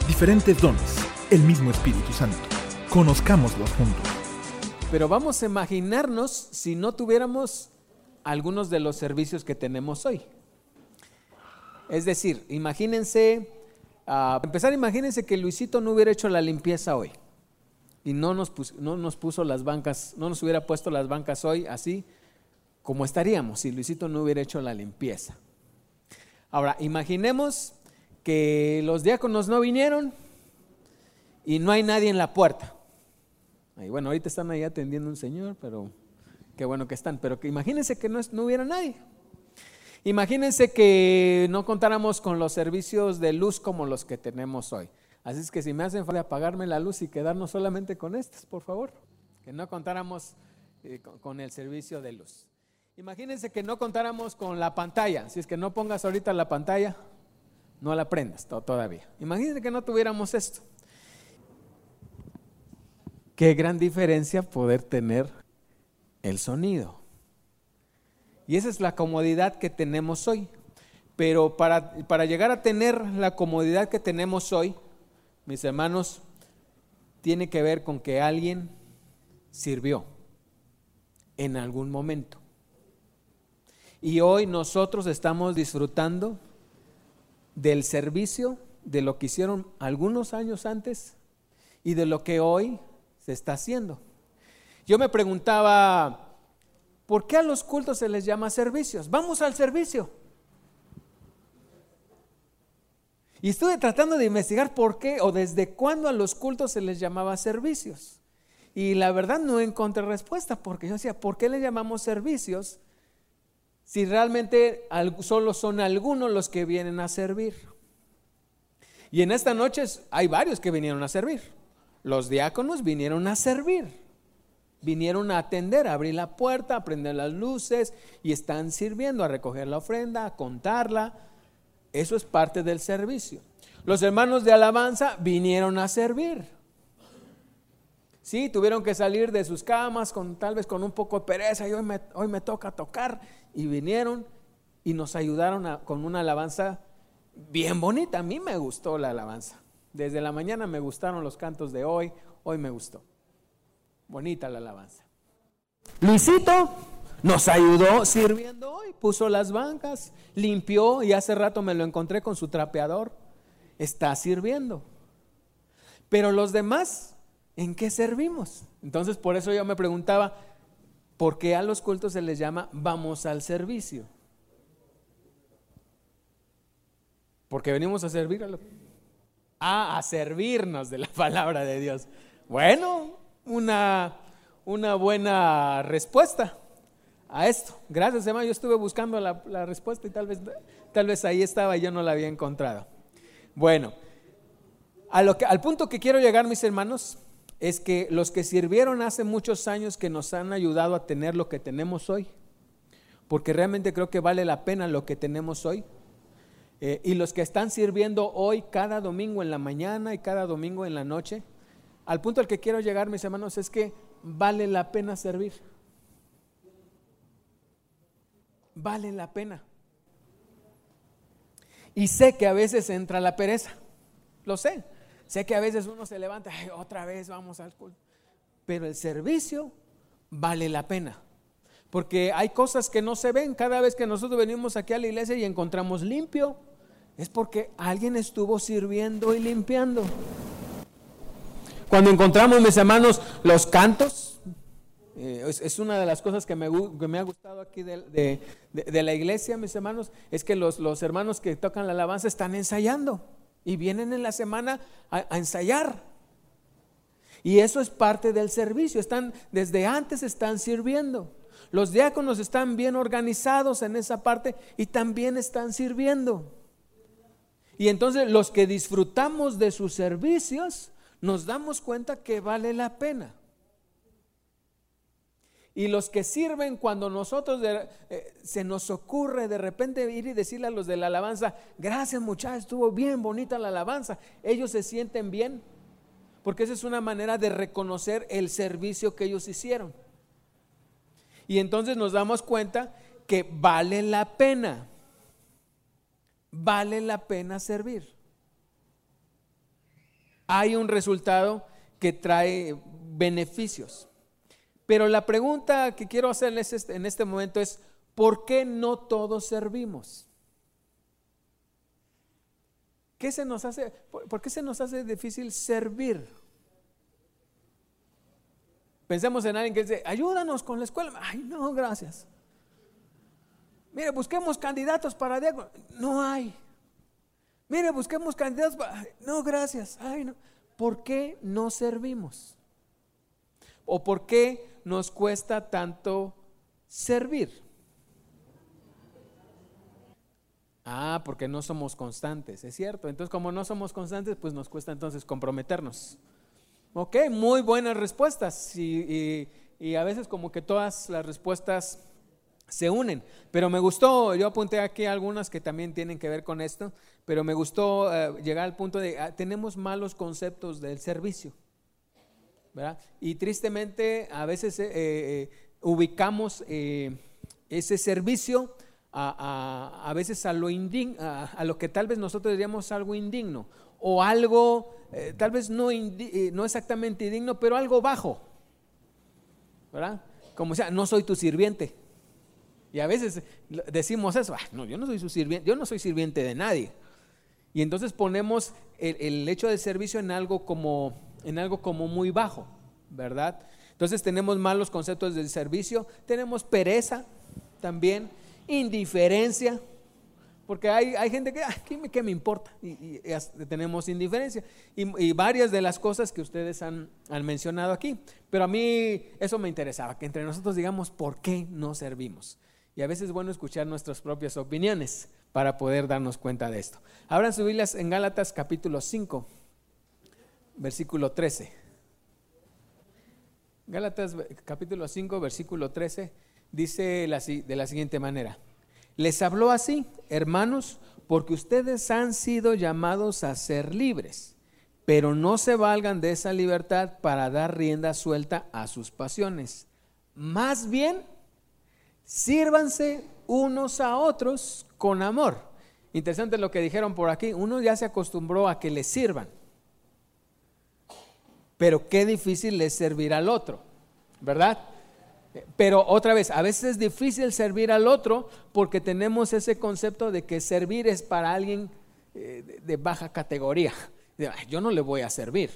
Diferentes dones, el mismo Espíritu Santo. Conozcámoslos juntos. Pero vamos a imaginarnos si no tuviéramos algunos de los servicios que tenemos hoy. Es decir, imagínense, para empezar, imagínense que Luisito no hubiera hecho la limpieza hoy y no nos puso las bancas, no nos hubiera puesto las bancas hoy así como estaríamos si Luisito no hubiera hecho la limpieza. Ahora, imaginemos que los diáconos no vinieron y no hay nadie en la puerta. Y bueno, ahorita están ahí atendiendo un señor, pero qué bueno que están. Pero que imagínense que no hubiera nadie. Imagínense que no contáramos con los servicios de luz como los que tenemos hoy. Así es que si me hacen favor de apagarme la luz y quedarnos solamente con estas, por favor. Que no contáramos con el servicio de luz. Imagínense que no contáramos con la pantalla. Si es que no pongas ahorita la pantalla, no la prendas todavía. Imagínense que no tuviéramos esto. Qué gran diferencia poder tener el sonido. Y esa es la comodidad que tenemos hoy. Pero para llegar a tener la comodidad que tenemos hoy, mis hermanos, tiene que ver con que alguien sirvió en algún momento. Y hoy nosotros estamos disfrutando del servicio, de lo que hicieron algunos años antes y de lo que hoy se está haciendo. Yo me preguntaba, ¿por qué a los cultos se les llama servicios? Vamos al servicio. Y estuve tratando de investigar por qué o desde cuándo a los cultos se les llamaba servicios. Y la verdad no encontré respuesta, porque yo decía, ¿por qué le llamamos servicios si realmente solo son algunos los que vienen a servir? Y en esta noche hay varios que vinieron a servir. Los diáconos vinieron a servir, vinieron a atender, a abrir la puerta, a prender las luces y están sirviendo, a recoger la ofrenda, a contarla. Eso es parte del servicio. Los hermanos de alabanza vinieron a servir. Sí, tuvieron que salir de sus camas tal vez con un poco de pereza y hoy me toca tocar, y vinieron y nos ayudaron con una alabanza bien bonita. A mí me gustó la alabanza. Desde la mañana me gustaron los cantos de hoy me gustó. Bonita la alabanza. Luisito nos ayudó sirviendo hoy, puso las bancas, limpió y hace rato me lo encontré con su trapeador. Está sirviendo. Pero los demás, ¿en qué servimos? Entonces por eso yo me preguntaba, ¿por qué a los cultos se les llama vamos al servicio? Porque venimos a servir a servirnos de la palabra de Dios. Bueno, una buena respuesta a esto. Gracias, hermano. Yo estuve buscando la respuesta y tal vez ahí estaba y yo no la había encontrado. Bueno, al punto que quiero llegar, mis hermanos, es que los que sirvieron hace muchos años, que nos han ayudado a tener lo que tenemos hoy, porque realmente creo que vale la pena lo que tenemos hoy. Y los que están sirviendo hoy cada domingo en la mañana y cada domingo en la noche, al punto al que quiero llegar, mis hermanos, es que vale la pena servir. Vale la pena. Y sé que a veces entra la pereza, lo sé. Sé que a veces uno se levanta, otra vez vamos al culto. Pero el servicio vale la pena. Porque hay cosas que no se ven. Cada vez que nosotros venimos aquí a la iglesia y encontramos limpio, es porque alguien estuvo sirviendo y limpiando. Cuando encontramos, mis hermanos, los cantos, es una de las cosas que me ha gustado aquí de la iglesia, mis hermanos, es que los hermanos que tocan la alabanza están ensayando y vienen en la semana a ensayar. Y eso es parte del servicio. Desde antes están sirviendo. Los diáconos están bien organizados en esa parte y también están sirviendo. Y entonces los que disfrutamos de sus servicios nos damos cuenta que vale la pena. Y los que sirven, cuando nosotros se nos ocurre de repente ir y decirle a los de la alabanza, gracias muchachos, estuvo bien bonita la alabanza, ellos se sienten bien, porque esa es una manera de reconocer el servicio que ellos hicieron. Y entonces nos damos cuenta que vale la pena servir. hay un resultado que trae beneficios. Pero la pregunta que quiero hacerles en este momento es: ¿por qué no todos servimos? ¿Por qué se nos hace difícil servir? Pensemos en alguien que dice: ayúdanos con la escuela. Ay, no, gracias. Mire, busquemos candidatos para diácono. No hay. Mire, busquemos candidatos para... No, gracias. Ay, no. ¿Por qué no servimos? ¿O por qué nos cuesta tanto servir? Porque no somos constantes, es cierto. Entonces, como no somos constantes, pues nos cuesta entonces comprometernos. Ok, muy buenas respuestas. Y a veces como que todas las respuestas se unen. Pero me gustó, yo apunté aquí algunas que también tienen que ver con esto, pero me gustó llegar al punto de tenemos malos conceptos del servicio, ¿verdad? Y tristemente a veces ubicamos ese servicio a veces a lo que tal vez nosotros diríamos algo indigno, o algo tal vez no exactamente indigno, pero algo bajo, ¿verdad? Como sea, no soy tu sirviente. Y a veces decimos eso: no, yo no soy su sirviente, yo no soy sirviente de nadie. Y entonces ponemos el hecho del servicio en algo como muy bajo, ¿verdad? Entonces tenemos malos conceptos del servicio, tenemos pereza también, indiferencia, porque hay gente que ¿qué me importa? Y tenemos indiferencia y varias de las cosas que ustedes han mencionado aquí. Pero a mí eso me interesaba, que entre nosotros digamos por qué no servimos. Y a veces es bueno escuchar nuestras propias opiniones para poder darnos cuenta de esto. Abran sus Biblias en Gálatas capítulo 5, versículo 13. Gálatas capítulo 5, versículo 13 dice de la siguiente manera: les habló así, hermanos, porque ustedes han sido llamados a ser libres, pero no se valgan de esa libertad para dar rienda suelta a sus pasiones. Más bien, sírvanse unos a otros con amor. Interesante lo que dijeron por aquí. Uno ya se acostumbró a que le sirvan, pero qué difícil es servir al otro, ¿verdad? Pero otra vez, a veces es difícil servir al otro porque tenemos ese concepto de que servir es para alguien de baja categoría. Yo no le voy a servir.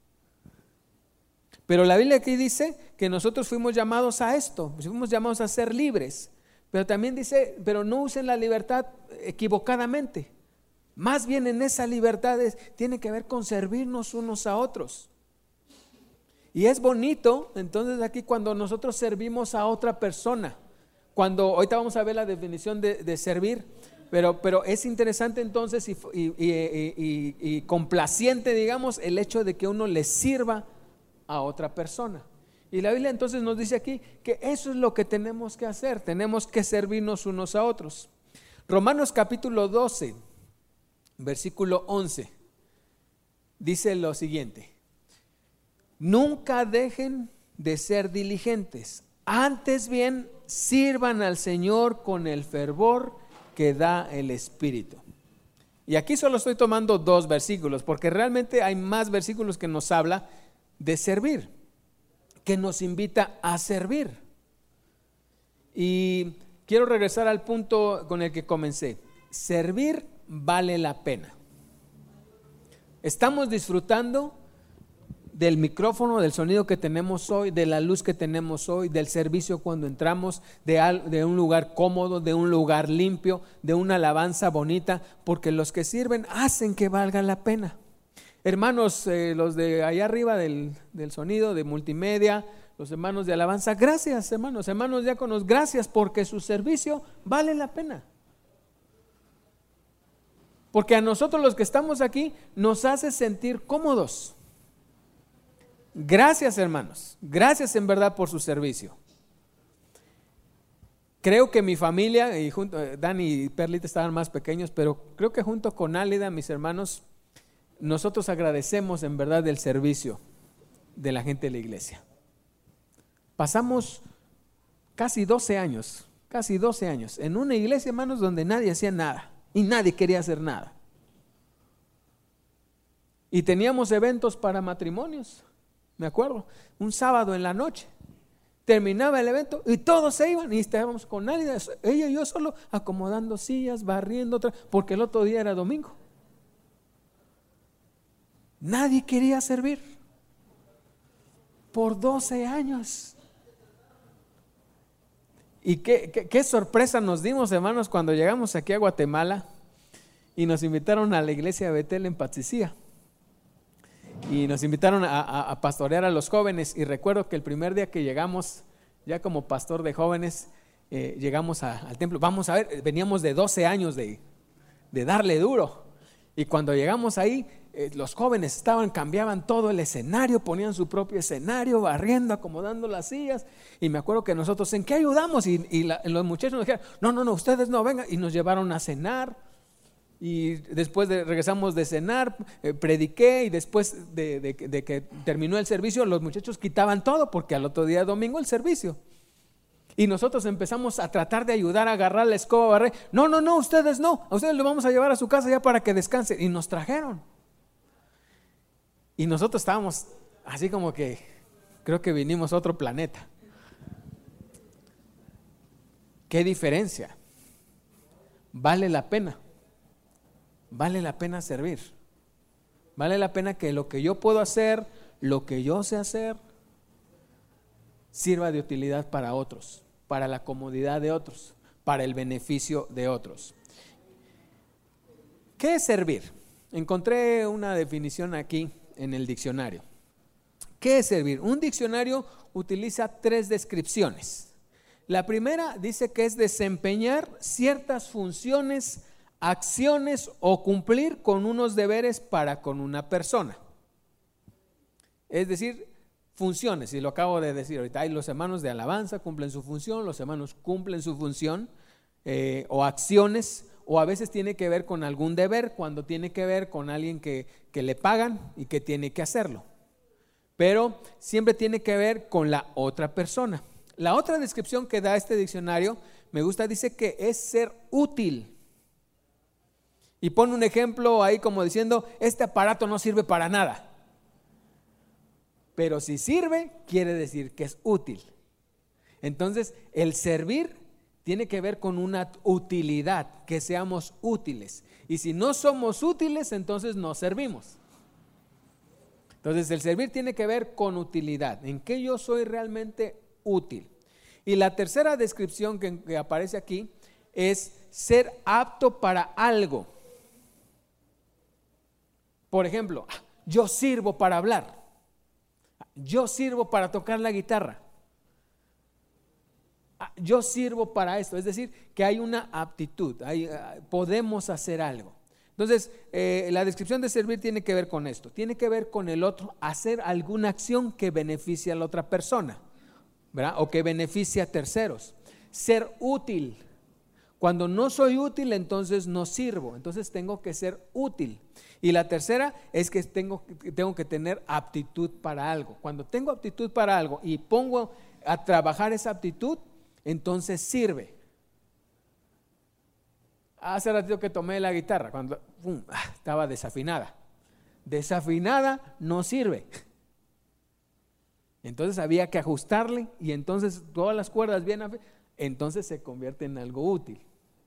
Pero la Biblia aquí dice que nosotros fuimos llamados a esto, fuimos llamados a ser libres. Pero también dice: pero no usen la libertad equivocadamente. Más bien en esa libertad tiene que ver con servirnos unos a otros. Y es bonito entonces aquí cuando nosotros servimos a otra persona. Ahorita vamos a ver la definición de servir, pero es interesante entonces y complaciente, digamos, el hecho de que uno le sirva a otra persona. Y la Biblia entonces nos dice aquí que eso es lo que tenemos que hacer, tenemos que servirnos unos a otros. Romanos capítulo 12, versículo 11, dice lo siguiente: nunca dejen de ser diligentes, antes bien sirvan al Señor con el fervor que da el Espíritu. Y aquí solo estoy tomando 2 versículos, porque realmente hay más versículos que nos habla de servir, que nos invita a servir. Y quiero regresar al punto con el que comencé. Servir vale la pena. Estamos disfrutando del micrófono, del sonido que tenemos hoy, de la luz que tenemos hoy, del servicio cuando entramos, de un lugar cómodo, de un lugar limpio, de una alabanza bonita, porque los que sirven hacen que valga la pena. Hermanos, los de allá arriba del sonido, de multimedia, los hermanos de alabanza, gracias hermanos diáconos, gracias, porque su servicio vale la pena. Porque a nosotros los que estamos aquí nos hace sentir cómodos. Gracias hermanos, gracias en verdad por su servicio. Creo que mi familia, y Dani y Perlita estaban más pequeños, pero creo que junto con Álida, mis hermanos, nosotros agradecemos en verdad el servicio de la gente de la iglesia. Pasamos casi 12 años en una iglesia, hermanos, donde nadie hacía nada y nadie quería hacer nada. Y teníamos eventos para matrimonios, me acuerdo, un sábado en la noche. Terminaba el evento y todos se iban y estábamos con nadie, ella y yo solo acomodando sillas, barriendo, porque el otro día era domingo. Nadie quería servir por 12 años. Y qué sorpresa nos dimos, hermanos, cuando llegamos aquí a Guatemala y nos invitaron a la iglesia de Betel en Patzicía. Y nos invitaron a pastorear a los jóvenes. Y recuerdo que el primer día que llegamos, ya como pastor de jóvenes, llegamos al templo. Vamos a ver, veníamos de 12 años de darle duro. Y cuando llegamos ahí, los jóvenes cambiaban todo el escenario, ponían su propio escenario, barriendo, acomodando las sillas. Y me acuerdo que nosotros, ¿en qué ayudamos? Y los muchachos nos dijeron, no, ustedes no, vengan. Y nos llevaron a cenar. Y después regresamos de cenar, prediqué, y después de que terminó el servicio, los muchachos quitaban todo, porque al otro día domingo el servicio. Y nosotros empezamos a tratar de ayudar a agarrar la escoba, a barrer. No, ustedes no, a ustedes lo vamos a llevar a su casa ya para que descansen. Y nos trajeron. Y nosotros estábamos así como que creo que vinimos a otro planeta. ¿Qué diferencia? Vale la pena. Vale la pena servir. Vale la pena que lo que yo puedo hacer, lo que yo sé hacer, sirva de utilidad para otros, para la comodidad de otros, para el beneficio de otros. ¿Qué es servir? Encontré una definición aquí en el diccionario. ¿Qué es servir? Un diccionario utiliza 3 descripciones. La primera dice que es desempeñar ciertas funciones, acciones o cumplir con unos deberes para con una persona. Es decir, funciones, y lo acabo de decir ahorita, hay los hermanos de alabanza cumplen su función, los hermanos cumplen su función, o acciones, o a veces tiene que ver con algún deber, cuando tiene que ver con alguien que le pagan y que tiene que hacerlo, pero siempre tiene que ver con la otra persona. La otra descripción que da este diccionario me gusta, dice que es ser útil. Y pone un ejemplo ahí como diciendo, este aparato no sirve para nada. Pero si sirve, quiere decir que es útil. Entonces, el servir tiene que ver con una utilidad, que seamos útiles. Y si no somos útiles, entonces no servimos. Entonces, el servir tiene que ver con utilidad, en que yo soy realmente útil. Y la tercera descripción que aparece aquí es ser apto para algo. Por ejemplo, yo sirvo para hablar, yo sirvo para tocar la guitarra, yo sirvo para esto. Es decir, que hay una aptitud, podemos hacer algo. Entonces, la descripción de servir tiene que ver con esto, tiene que ver con el otro, hacer alguna acción que beneficie a la otra persona, ¿verdad? O que beneficie a terceros. Ser útil. Cuando no soy útil, entonces no sirvo, entonces tengo que ser útil. Y la tercera es que tengo que tener aptitud para algo. Cuando tengo aptitud para algo y pongo a trabajar esa aptitud, entonces sirve. Hace ratito que tomé la guitarra, cuando estaba desafinada. Desafinada no sirve. Entonces había que ajustarle y entonces todas las cuerdas bien afinadas, entonces se convierte en algo útil.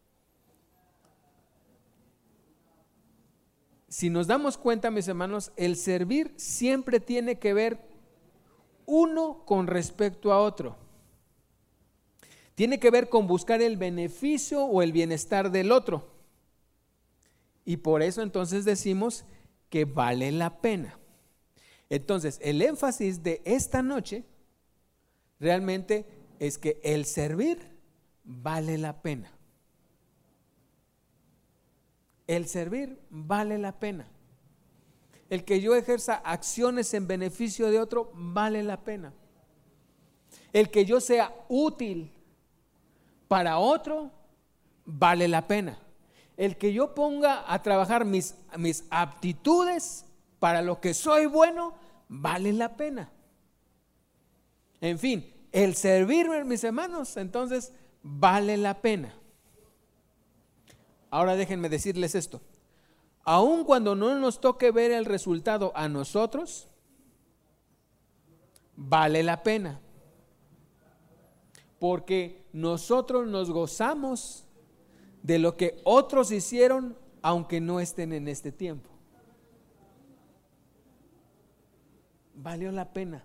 Si nos damos cuenta, mis hermanos, el servir siempre tiene que ver uno con respecto a otro. Tiene que ver con buscar el beneficio o el bienestar del otro. Y por eso entonces decimos que vale la pena. Entonces, el énfasis de esta noche realmente es que el servir vale la pena. El servir vale la pena. El que yo ejerza acciones en beneficio de otro vale la pena. El que yo sea útil para otro vale la pena. El que yo ponga a trabajar mis aptitudes para lo que soy bueno vale la pena. En fin, el servirme, mis hermanos, entonces vale la pena. Ahora déjenme decirles esto. aun cuando no nos toque ver el resultado a nosotros, vale la pena. Porque nosotros nos gozamos de lo que otros hicieron, aunque no estén en este tiempo. Valió la pena.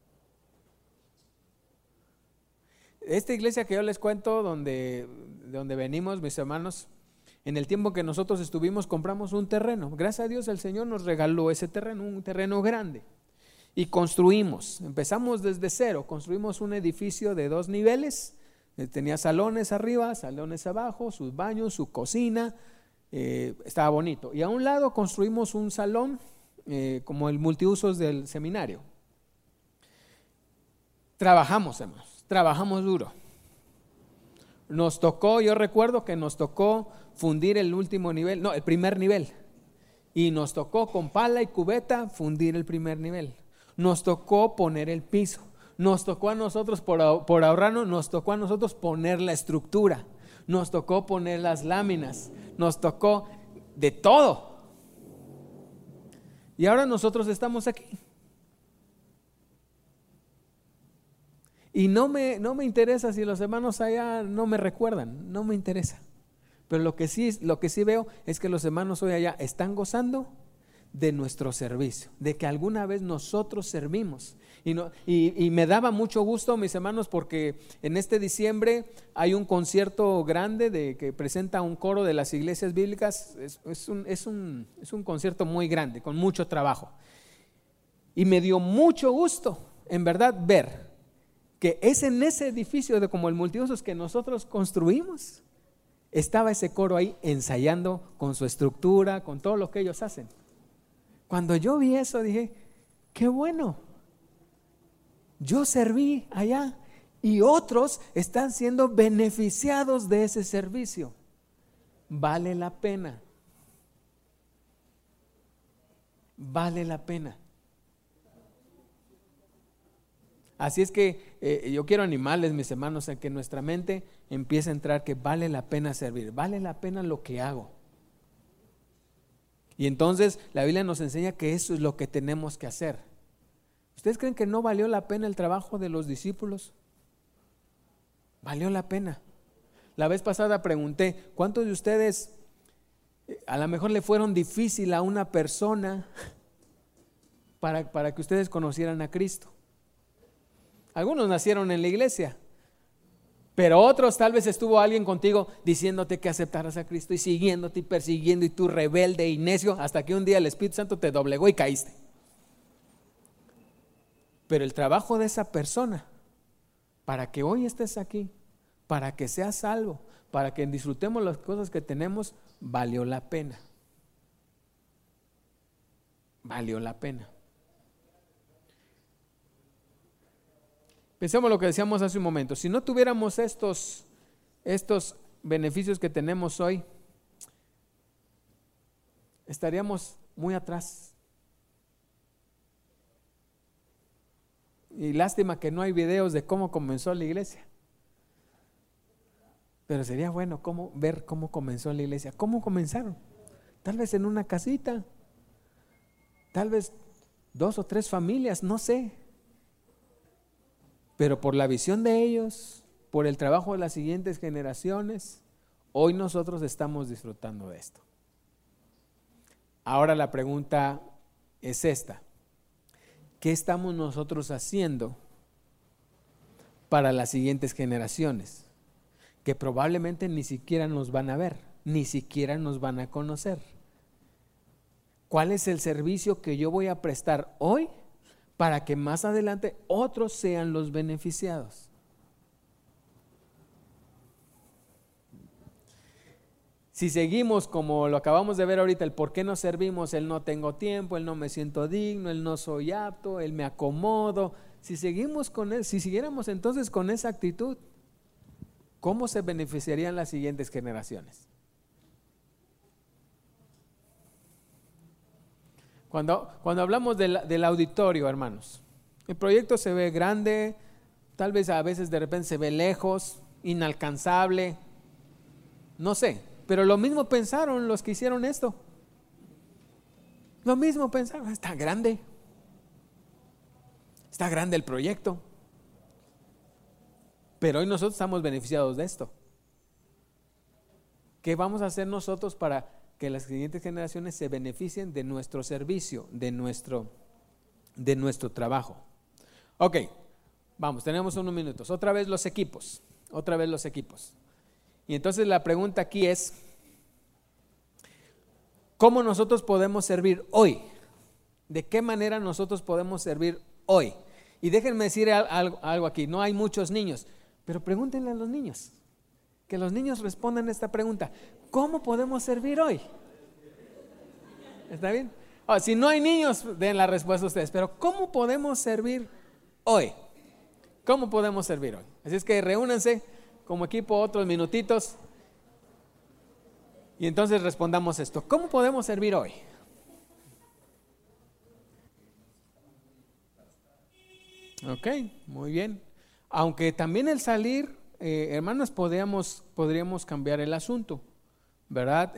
Esta iglesia que yo les cuento, de donde venimos, mis hermanos, en el tiempo que nosotros estuvimos, compramos un terreno. Gracias a Dios el Señor nos regaló ese terreno, un terreno grande. Y construimos, empezamos desde cero, construimos un edificio de 2 niveles, tenía salones arriba, salones abajo, sus baños, su cocina, estaba bonito. Y a un lado construimos un salón como el multiusos del seminario. Trabajamos, hermanos, trabajamos duro. Nos tocó, yo recuerdo que nos tocó fundir el último nivel, no, el primer nivel. Y nos tocó con pala y cubeta fundir el primer nivel. Nos tocó poner el piso, nos tocó a nosotros por ahorrarnos, nos tocó a nosotros poner la estructura, nos tocó poner las láminas, nos tocó de todo. Y ahora nosotros estamos aquí. Y no me interesa si los hermanos allá no me recuerdan, no me interesa. Pero lo que sí veo es que los hermanos hoy allá están gozando de nuestro servicio, de que alguna vez nosotros servimos. Y me daba mucho gusto, mis hermanos, porque en este diciembre hay un concierto grande que presenta un coro de las iglesias bíblicas. Es un concierto muy grande, con mucho trabajo. Y me dio mucho gusto, en verdad, ver que es en ese edificio de como el multiusos que nosotros construimos, estaba ese coro ahí ensayando con su estructura, con todo lo que ellos hacen. Cuando yo vi eso dije, qué bueno, yo serví allá y otros están siendo beneficiados de ese servicio. Vale la pena. Vale la pena. Así es que yo quiero animarles, mis hermanos, a que nuestra mente empiece a entrar que vale la pena servir, vale la pena lo que hago. Y entonces la Biblia nos enseña que eso es lo que tenemos que hacer. ¿Ustedes creen que no valió la pena el trabajo de los discípulos? Valió la pena. La vez pasada pregunté, ¿cuántos de ustedes a lo mejor le fueron difícil a una persona para que ustedes conocieran a Cristo? Algunos nacieron en la iglesia, pero otros tal vez estuvo alguien contigo diciéndote que aceptaras a Cristo y siguiéndote y persiguiendo, y tú rebelde y necio, hasta que un día el Espíritu Santo te doblegó y caíste. Pero el trabajo de esa persona, para que hoy estés aquí, para que seas salvo, para que disfrutemos las cosas que tenemos, valió la pena. Valió la pena. Pensemos lo que decíamos hace un momento. Si no tuviéramos estos beneficios que tenemos hoy, estaríamos muy atrás. Y lástima que no hay videos de cómo comenzó la iglesia. Pero sería bueno ver cómo comenzó la iglesia. ¿Cómo comenzaron? Tal vez en una casita, tal vez 2 o 3 familias, no sé. Pero por la visión de ellos, por el trabajo de las siguientes generaciones, hoy nosotros estamos disfrutando de esto. Ahora la pregunta es esta: ¿qué estamos nosotros haciendo para las siguientes generaciones? Que probablemente ni siquiera nos van a ver, ni siquiera nos van a conocer. ¿Cuál es el servicio que yo voy a prestar hoy para que más adelante otros sean los beneficiados? Si seguimos como lo acabamos de ver ahorita, el por qué no servimos, el no tengo tiempo, el no me siento digno, el no soy apto, el me acomodo, si siguiéramos entonces con esa actitud, ¿cómo se beneficiarían las siguientes generaciones? Cuando hablamos del auditorio, hermanos, el proyecto se ve grande, tal vez a veces de repente se ve lejos, inalcanzable, no sé, pero lo mismo pensaron los que hicieron esto. Lo mismo pensaba, está grande el proyecto, pero hoy nosotros estamos beneficiados de esto. ¿Qué vamos a hacer nosotros para que las siguientes generaciones se beneficien de nuestro servicio, de nuestro trabajo? Ok, vamos, tenemos unos minutos. Otra vez los equipos. Y entonces la pregunta aquí es, ¿cómo nosotros podemos servir hoy? ¿De qué manera nosotros podemos servir hoy? Y déjenme decir algo aquí, no hay muchos niños, pero pregúntenle a los niños, que los niños respondan esta pregunta: ¿cómo podemos servir hoy? ¿Está bien? Si no hay niños, den la respuesta ustedes, pero ¿cómo podemos servir hoy? ¿Cómo podemos servir hoy? Así es que reúnanse como equipo otros minutitos y entonces respondamos esto: ¿cómo podemos servir hoy? Ok, muy bien. Aunque también el salir, hermanos, podríamos cambiar el asunto, ¿verdad?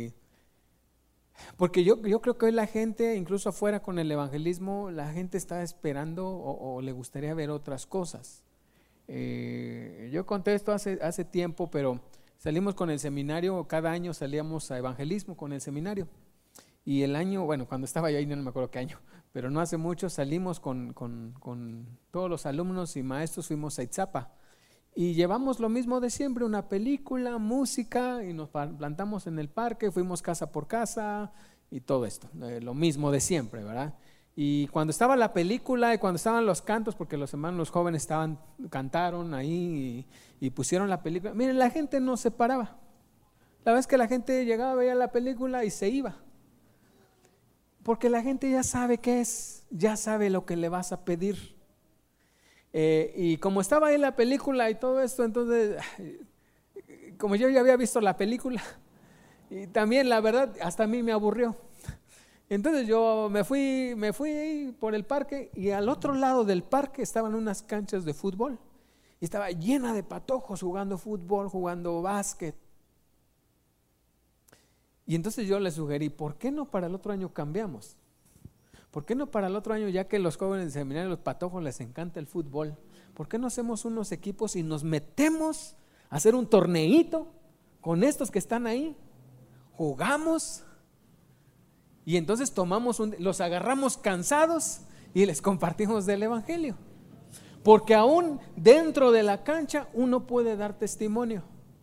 Porque yo creo que hoy la gente, incluso afuera con el evangelismo, la gente está esperando o le gustaría ver otras cosas. Yo conté esto hace tiempo, pero salimos con el seminario, cada año salíamos a evangelismo con el seminario. Y el año, bueno, cuando estaba yo ahí, no me acuerdo qué año, pero no hace mucho, salimos con todos los alumnos y maestros, fuimos a Itzapa. Y llevamos lo mismo de siempre, una película, música, y nos plantamos en el parque, fuimos casa por casa y todo esto, lo mismo de siempre, ¿verdad? Y cuando estaba la película y cuando estaban los cantos, porque los hermanos, los jóvenes cantaron ahí y pusieron la película, miren, la gente no se paraba. La verdad es que la gente llegaba, veía la película y se iba. Porque la gente ya sabe qué es, ya sabe lo que le vas a pedir. Y como estaba ahí la película y todo esto, entonces, como yo ya había visto la película, y también la verdad, hasta a mí me aburrió. Entonces yo me fui por el parque y al otro lado del parque estaban unas canchas de fútbol. Y estaba llena de patojos jugando fútbol, jugando básquet. Y entonces yo les sugerí, ¿por qué no para el otro año cambiamos? ¿Por qué no para el otro año, ya que los jóvenes de seminario, los patojos les encanta el fútbol, ¿por qué no hacemos unos equipos y nos metemos a hacer un torneito con estos que están ahí? Jugamos y entonces los agarramos cansados y les compartimos del evangelio. Porque aún dentro de la cancha uno puede dar testimonio.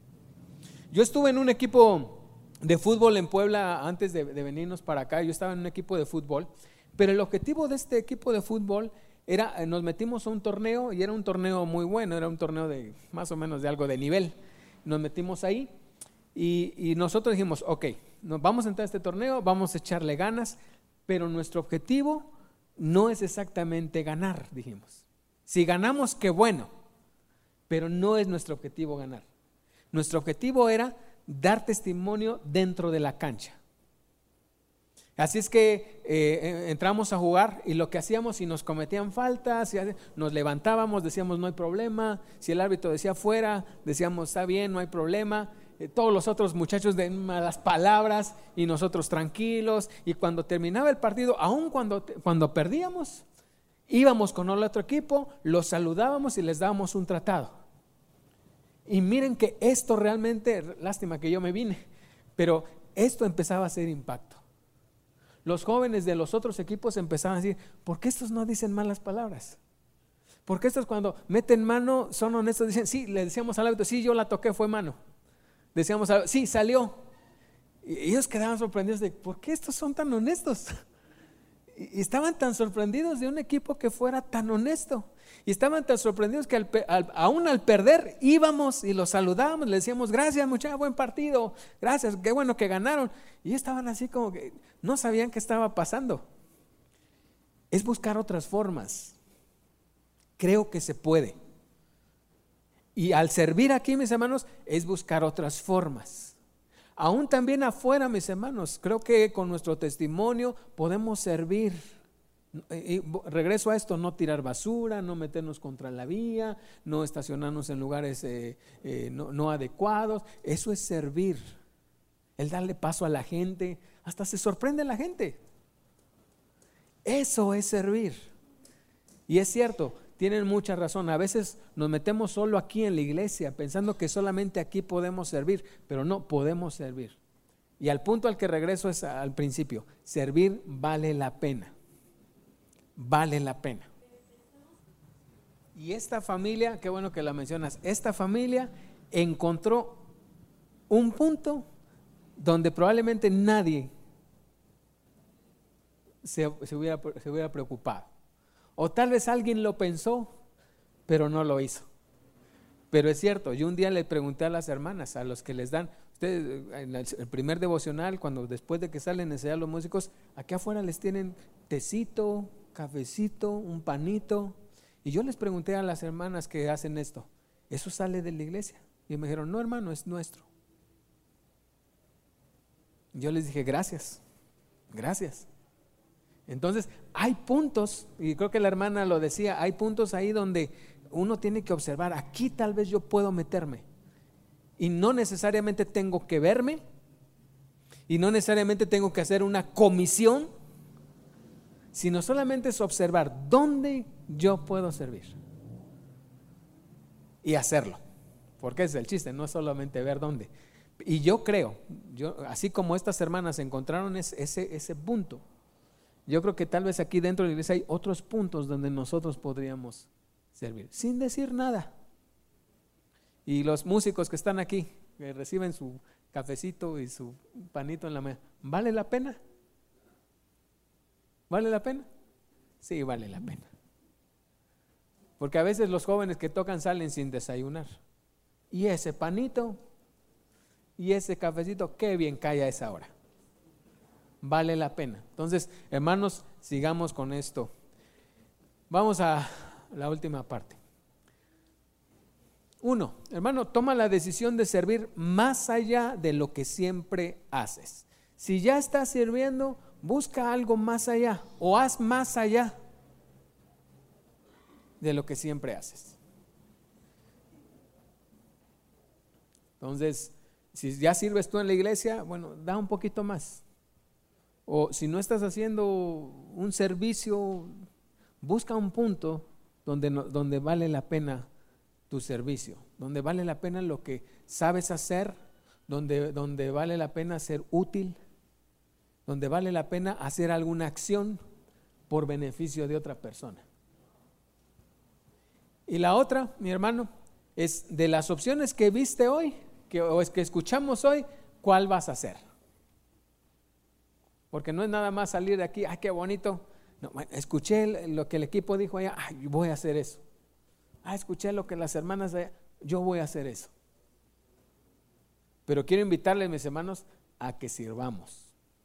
Yo estuve en un equipo de fútbol en Puebla antes de venirnos para acá. Yo estaba en un equipo de fútbol, pero el objetivo de este equipo de fútbol era, nos metimos a un torneo y era un torneo muy bueno, era un torneo de más o menos de algo de nivel. Nos metimos ahí y nosotros dijimos, ok, nos vamos a entrar a este torneo, vamos a echarle ganas, pero nuestro objetivo no es exactamente ganar, dijimos. Si ganamos, qué bueno, pero no es nuestro objetivo ganar. Nuestro objetivo era dar testimonio dentro de la cancha. Así es que entramos a jugar y lo que hacíamos, si nos cometían faltas, nos levantábamos, decíamos no hay problema. Si el árbitro decía fuera, decíamos está bien, no hay problema. Todos los otros muchachos de malas palabras y nosotros tranquilos. Y cuando terminaba el partido, aun cuando perdíamos, íbamos con el otro equipo, los saludábamos y les dábamos un tratado. Y miren que esto realmente, lástima que yo me vine, pero esto empezaba a hacer impacto. Los jóvenes de los otros equipos empezaban a decir, ¿por qué estos no dicen malas palabras? ¿Por qué estos cuando meten mano son honestos? Dicen, sí, le decíamos al árbitro, sí, yo la toqué, fue mano. Decíamos, sí, salió. Y ellos quedaban sorprendidos de, ¿por qué estos son tan honestos? Y estaban tan sorprendidos de un equipo que fuera tan honesto. Y estaban tan sorprendidos que aún al perder íbamos y los saludábamos, le decíamos gracias muchachos, buen partido, gracias, qué bueno que ganaron. Y estaban así como que no sabían qué estaba pasando. Es buscar otras formas. Creo que se puede. Y al servir aquí, mis hermanos, es buscar otras formas. Aún también afuera, mis hermanos, creo que con nuestro testimonio podemos servir. Y regreso a esto, no tirar basura, no meternos contra la vía, no estacionarnos en lugares no adecuados. Eso es servir, el darle paso a la gente. Hasta se sorprende la gente. Eso es servir. Y es cierto, tienen mucha razón. A veces nos metemos solo aquí en la iglesia pensando que solamente aquí podemos servir, pero no, podemos servir. Y al punto al que regreso es al principio: servir vale la pena. Vale la pena. Y esta familia, qué bueno que la mencionas, esta familia encontró un punto donde probablemente nadie se hubiera preocupado. O tal vez alguien lo pensó, pero no lo hizo. Pero es cierto, yo un día le pregunté a las hermanas, a los que les dan, ustedes en el primer devocional, cuando después de que salen a enseñar los músicos, aquí afuera les tienen tecito, cafecito, un panito. Y yo les pregunté a las hermanas que hacen esto, ¿eso sale de la iglesia? Y me dijeron, no, hermano, es nuestro. Yo les dije, gracias, gracias. Entonces, hay puntos, y creo que la hermana lo decía, hay puntos ahí donde uno tiene que observar, aquí tal vez yo puedo meterme. Y no necesariamente tengo que verme, y no necesariamente tengo que hacer una comisión, sino solamente es observar dónde yo puedo servir y hacerlo, porque es el chiste, no es solamente ver dónde. Y yo creo, así como estas hermanas encontraron ese punto, yo creo que tal vez aquí dentro de la iglesia hay otros puntos donde nosotros podríamos servir sin decir nada. Y los músicos que están aquí, que reciben su cafecito y su panito en la mesa, ¿vale la pena? ¿Vale la pena? Sí, vale la pena. Porque a veces los jóvenes que tocan salen sin desayunar. Y ese panito y ese cafecito, qué bien cae a esa hora. Vale la pena. Entonces, hermanos, sigamos con esto. Vamos a la última parte. 1, hermano, toma la decisión de servir más allá de lo que siempre haces. Si ya estás sirviendo, busca algo más allá o haz más allá de lo que siempre haces. Entonces, si ya sirves tú en la iglesia, bueno, da un poquito más. O si no estás haciendo un servicio, busca un punto donde vale la pena tu servicio, donde vale la pena lo que sabes hacer, donde vale la pena ser útil, donde vale la pena hacer alguna acción por beneficio de otra persona. Y la otra, mi hermano, es de las opciones que viste hoy, o es que escuchamos hoy, ¿cuál vas a hacer? Porque no es nada más salir de aquí, ¡ay, qué bonito! No, escuché lo que el equipo dijo allá, ¡ay, voy a hacer eso! Escuché lo que las hermanas allá, yo voy a hacer eso. Pero quiero invitarles, mis hermanos, a que sirvamos.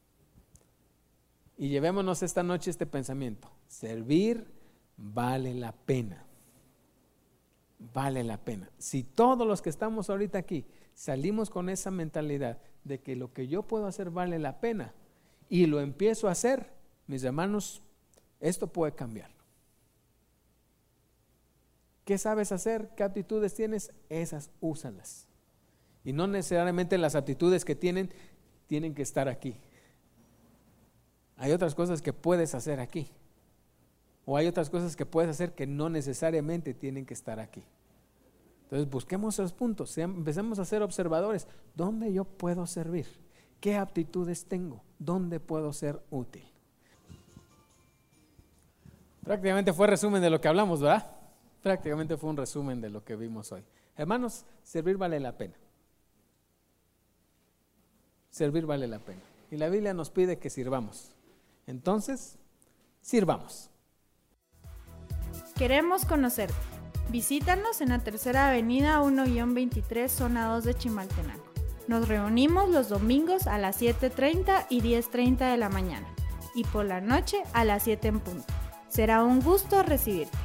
Y llevémonos esta noche este pensamiento: servir vale la pena. Vale la pena. Si todos los que estamos ahorita aquí salimos con esa mentalidad de que lo que yo puedo hacer vale la pena y lo empiezo a hacer, mis hermanos, esto puede cambiar. ¿Qué sabes hacer? ¿Qué aptitudes tienes? Esas úsalas. Y no necesariamente las aptitudes que tienen que estar aquí. Hay otras cosas que puedes hacer aquí. O hay otras cosas que puedes hacer que no necesariamente tienen que estar aquí. Entonces busquemos esos puntos, empecemos a ser observadores. ¿Dónde yo puedo servir? ¿Qué aptitudes tengo? ¿Dónde puedo ser útil? Prácticamente fue resumen de lo que hablamos, ¿verdad? Prácticamente fue un resumen de lo que vimos hoy. Hermanos, servir vale la pena. Servir vale la pena. Y la Biblia nos pide que sirvamos. Entonces, sirvamos. Queremos conocerte. Visítanos en la Tercera Avenida 1-23, zona 2 de Chimaltenango. Nos reunimos los domingos a las 7:30 y 10:30 de la mañana y por la noche a las 7 en punto. Será un gusto recibirte.